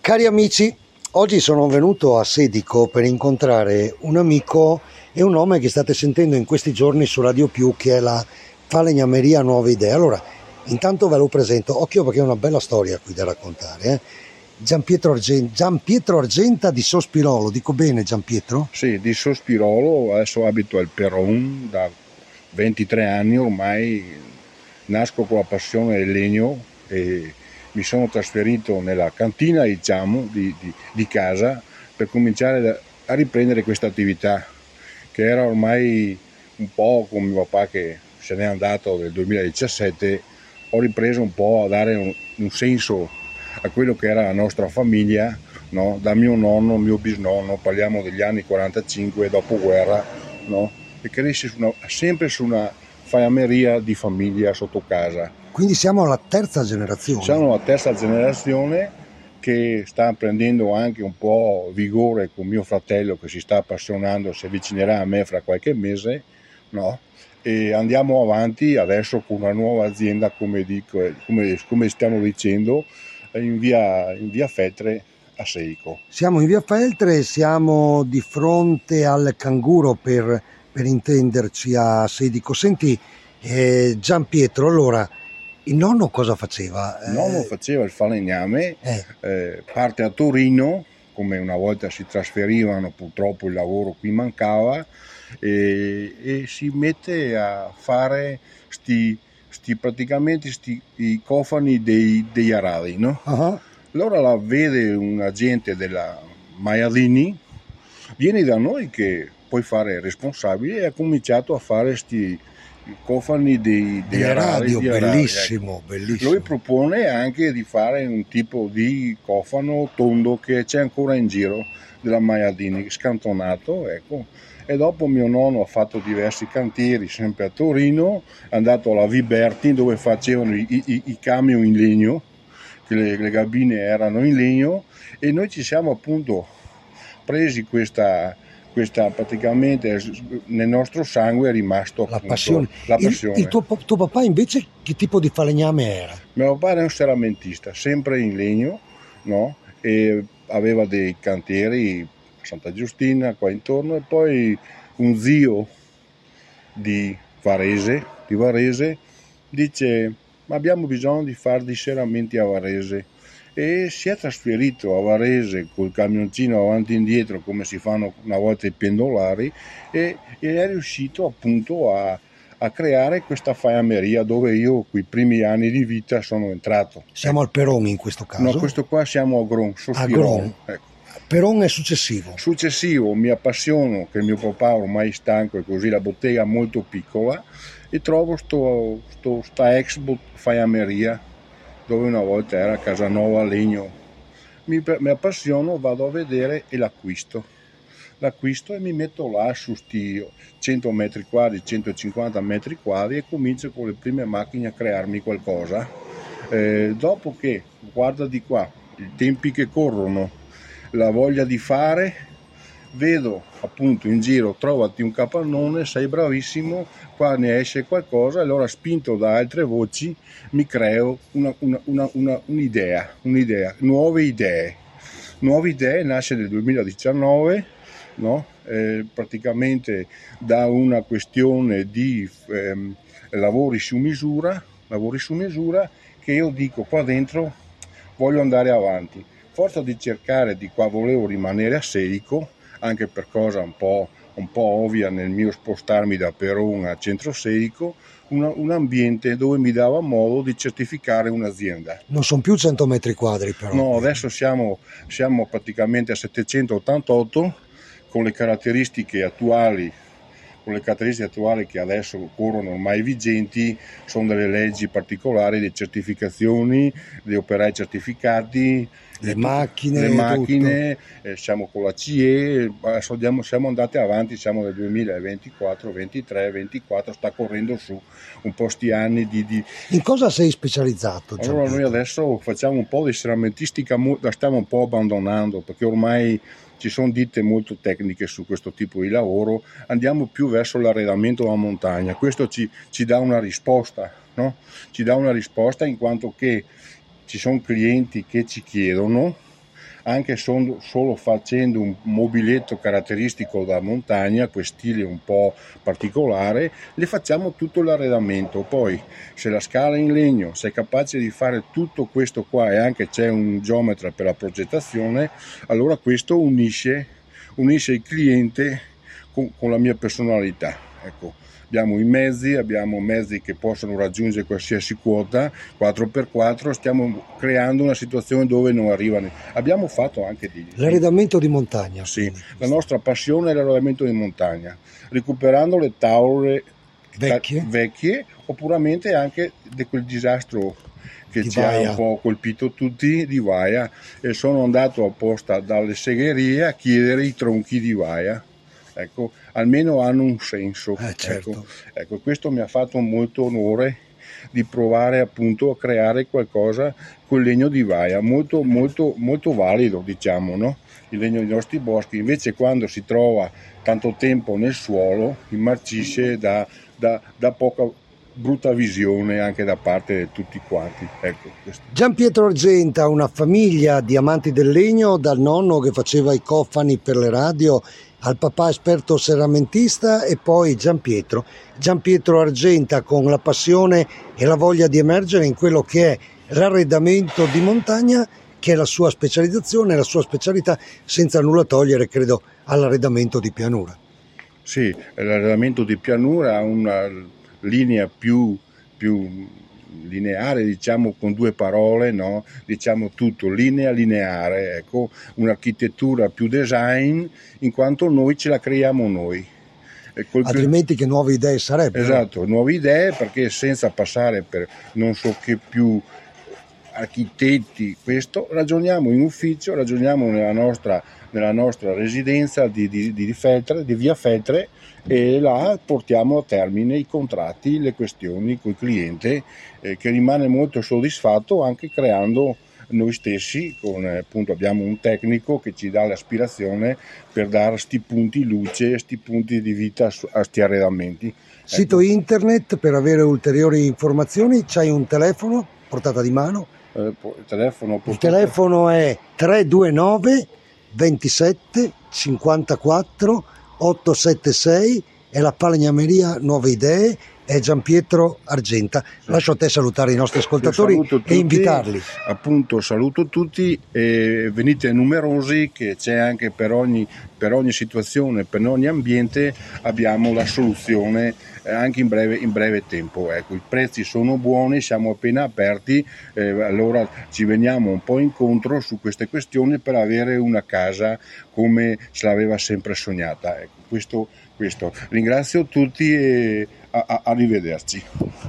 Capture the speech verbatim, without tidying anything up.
Cari amici, oggi sono venuto a Sedico per incontrare un amico e un nome che state sentendo in questi giorni su Radio Più, che è la Falegnameria Nuove Idee. Allora, intanto ve lo presento, occhio perché è una bella storia qui da raccontare. Eh? Giampietro, Argen- Giampietro Argenta di Sospirolo, dico bene Giampietro? Sì, di Sospirolo, adesso abito al Peron da ventitré anni ormai, nasco con la passione del legno e mi sono trasferito nella cantina, diciamo, di, di, di casa per cominciare da, a riprendere questa attività che era ormai un po' con mio papà che se n'è andato nel duemiladiciassette. Ho ripreso un po' a dare un, un senso a quello che era la nostra famiglia, no? Da mio nonno, mio bisnonno, parliamo degli anni quarantacinque, dopoguerra, no? E cresce su una, sempre su una fajameria di famiglia sotto casa. Quindi siamo alla terza generazione. Siamo la terza generazione che sta prendendo anche un po' vigore con mio fratello che si sta appassionando, si avvicinerà a me fra qualche mese, no? E andiamo avanti adesso con una nuova azienda, come, dico, come, come stiamo dicendo, in via, in via Feltre a Sedico. Siamo in via Feltre, siamo di fronte al Canguro per, per intenderci a Sedico. Senti, eh, Giampietro, allora, il nonno cosa faceva? Il nonno Eh, faceva il falegname, eh. eh, parte a Torino, come una volta si trasferivano, purtroppo il lavoro qui mancava, e, e si mette a fare sti, sti praticamente sti, i cofani dei, degli aradi, no? Uh-huh. Allora la vede un agente della Maialini, vieni da noi che puoi fare responsabile, e ha cominciato a fare sti i cofani dei, dei arari, radio, di arari, bellissimo, ecco. bellissimo. Lui propone anche di fare un tipo di cofano tondo che c'è ancora in giro della Maialdini, scantonato, ecco. E dopo mio nonno ha fatto diversi cantieri sempre a Torino, è andato alla Viberti dove facevano i, i, i camion in legno, che le, le cabine erano in legno, e noi ci siamo appunto presi questa questa praticamente nel nostro sangue è rimasto la appunto passione. la passione. Il, il tuo, tuo papà invece che tipo di falegname era? Mio papà era un seramentista, sempre in legno, no? E aveva dei cantieri a Santa Giustina qua intorno, e poi un zio di Varese, di Varese dice: ma abbiamo bisogno di fare dei seramenti a Varese, e si è trasferito a Varese col camioncino avanti e indietro come si fanno una volta i pendolari, e, e è riuscito appunto a, a creare questa fajameria dove io quei primi anni di vita sono entrato. Siamo ecco. al Peron in questo caso? No, questo qua siamo a Gron, Sospirolo. Ecco. Peron è successivo. Successivo mi appassiono che mio papà ormai è stanco e così, la bottega è molto piccola, e trovo sto, sto, sta ex fajameria dove una volta era Casanova Legno. Mi, mi appassiono, vado a vedere e l'acquisto. L'acquisto e mi metto là su sti cento metri quadri, centocinquanta metri quadri, e comincio con le prime macchine a crearmi qualcosa. Eh, dopo che, guarda di qua, i tempi che corrono, la voglia di fare, vedo appunto in giro, trovati un capannone, sei bravissimo, qua ne esce qualcosa, e allora spinto da altre voci mi creo una, una, una, una, un'idea, un'idea, nuove idee. Nuove idee nasce nel duemiladiciannove, no? Eh, praticamente da una questione di ehm, lavori su misura, lavori su misura, che io dico qua dentro voglio andare avanti. Forza di cercare di qua, volevo rimanere a Sedico, anche per cosa un po', un po' ovvia nel mio spostarmi da Peron a Centro Sedico, una, un ambiente dove mi dava modo di certificare un'azienda. Non sono più cento metri quadri però. No, adesso siamo, siamo praticamente a settecentottantotto, con le caratteristiche attuali, con le caratteristiche attuali che adesso corrono ormai vigenti, sono delle leggi particolari, le certificazioni, gli operai certificati, le macchine, le macchine eh, siamo con la C E, adesso andiamo, siamo andati avanti, siamo nel duemilaventiquattro, ventitré, ventiquattro, sta correndo su un po' sti anni di, di... In cosa sei specializzato? Allora Gianpietro? noi adesso facciamo un po' di seramentistica, la stiamo un po' abbandonando perché ormai ci sono ditte molto tecniche su questo tipo di lavoro, andiamo più verso l'arredamento della montagna. Questo ci, ci dà una risposta, no? Ci dà una risposta in quanto che ci sono clienti che ci chiedono anche son, solo facendo un mobiletto caratteristico da montagna, questo stile un po' particolare, le facciamo tutto l'arredamento. Poi se la scala in legno, se è capace di fare tutto questo qua e anche c'è un geometra per la progettazione, allora questo unisce, unisce il cliente con, con la mia personalità. Ecco, abbiamo i mezzi, abbiamo mezzi che possono raggiungere qualsiasi quota, quattro per quattro, stiamo creando una situazione dove non arrivano. Abbiamo fatto anche di... L'arredamento di montagna. Sì, la nostra passione è l'arredamento di montagna, recuperando le tavole vecchie, vecchie oppure anche di quel disastro che di ci Vaia. ha un po' colpito tutti di Vaia, e sono andato apposta dalle segherie a chiedere i tronchi di Vaia. Ecco, almeno hanno un senso. Eh, certo. Ecco, ecco, questo mi ha fatto molto onore di provare appunto a creare qualcosa con legno di Vaia, molto molto molto valido, diciamo, no? Il legno dei nostri boschi. Invece quando si trova tanto tempo nel suolo immarcisce da, da, da poca brutta visione anche da parte di tutti quanti. Ecco, Gianpietro Argenta, una famiglia di amanti del legno, dal nonno che faceva i cofani per le radio al papà esperto serramentista, e poi Gianpietro. Gianpietro Argenta con la passione e la voglia di emergere in quello che è l'arredamento di montagna, che è la sua specializzazione, la sua specialità, senza nulla togliere, credo, all'arredamento di pianura. Sì, l'arredamento di pianura ha una linea più, più lineare, diciamo con due parole, no? Diciamo tutto, linea lineare, ecco, un'architettura più design, in quanto noi ce la creiamo noi. Altrimenti che nuove idee sarebbero? Esatto, nuove idee, perché senza passare per non so che più architetti, questo ragioniamo in ufficio, ragioniamo nella nostra, nella nostra residenza di, di, di, Feltre, di via Feltre, e là portiamo a termine i contratti, le questioni con il cliente, eh, che rimane molto soddisfatto anche creando noi stessi, con, eh, appunto abbiamo un tecnico che ci dà l'aspirazione per dare sti punti luce, sti punti di vita a sti arredamenti. Sito ecco. Internet per avere ulteriori informazioni, c'hai un telefono portata di mano? Eh, il telefono, il telefono è tre due nove ventisette cinquantaquattro ottocentosettantasei, è la falegnameria Nuove Idee, è Gianpietro Argenta. Lascio a te salutare i nostri ascoltatori tutti, e invitarli. Appunto, saluto tutti e venite numerosi, che c'è anche per ogni, per ogni situazione, per ogni ambiente abbiamo la soluzione anche in breve, in breve tempo. Ecco, i prezzi sono buoni, siamo appena aperti, eh, allora ci veniamo un po' incontro su queste questioni per avere una casa come ce l'aveva sempre sognata. Ecco, questo, questo. Ringrazio tutti e a, a, arrivederci.